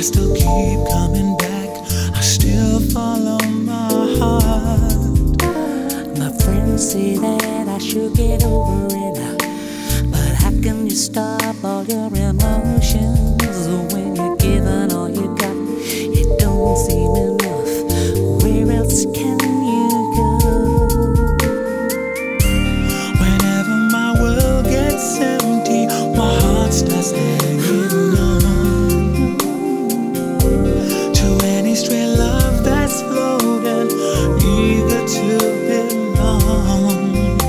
still keep coming back. I still follow my heart. My friends say that I should get over it, but how can you stop all your emotions when you're giving all you got? It don't seem enough. Where else can you go? Whenever my world gets empty, my heart starts hanging on to any stray love that's floating, eager to belong.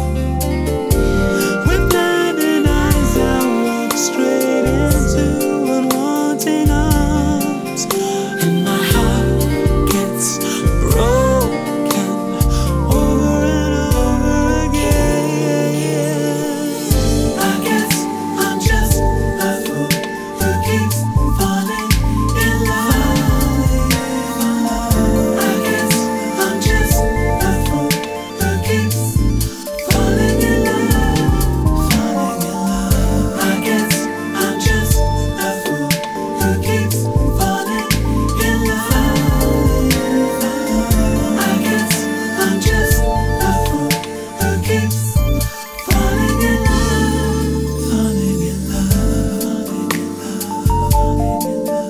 With blinding eyes, I walk straight into unwanting arms, and my heart gets broken over and over again. I guess I'm just a fool who keeps falling in love. I guess I'm just a fool who keeps falling in love, falling in love. I guess I'm just a fool who keeps falling in love. I guess I'm just a fool who keeps falling in love, falling in love, falling in love,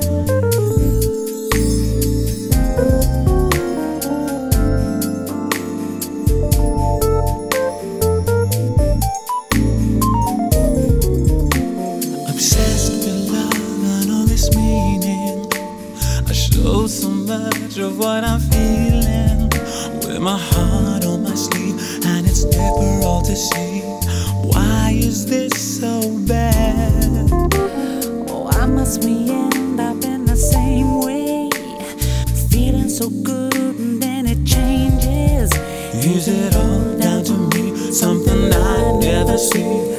obsessed with love and all its meaning. I show so much of what I'm feeling, with my heart on my sleeve, and it's never all to see. Why is this so bad? Why must we end up in the same way? Feeling so good and then it changes. Is it all down to me? Something I never see.